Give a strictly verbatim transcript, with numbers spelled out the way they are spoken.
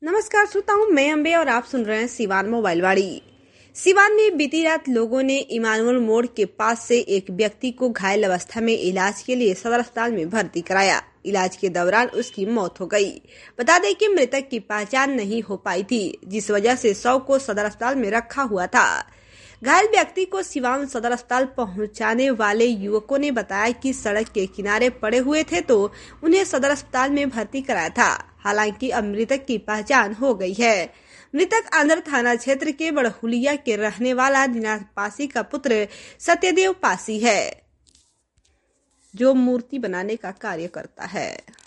नमस्कार श्रोताओं, मैं अम्बे और आप सुन रहे हैं सिवान मोबाइल वाड़ी। सिवान में बीती रात लोगों ने इमानुअल मोड़ के पास से एक व्यक्ति को घायल अवस्था में इलाज के लिए सदर अस्पताल में भर्ती कराया। इलाज के दौरान उसकी मौत हो गई। बता दें कि मृतक की पहचान नहीं हो पाई थी, जिस वजह से शव को सदर अस्पताल में रखा हुआ था। घायल व्यक्ति को सिवान सदर अस्पताल पहुंचाने वाले युवकों ने बताया कि सड़क के किनारे पड़े हुए थे तो उन्हें सदर अस्पताल में भर्ती कराया था। हालांकि अब मृतक की पहचान हो गई है। मृतक आंध्र थाना क्षेत्र के बड़हुलिया के रहने वाला दिनाथ पासी का पुत्र सत्यदेव पासी है, जो मूर्ति बनाने का कार्य करता है।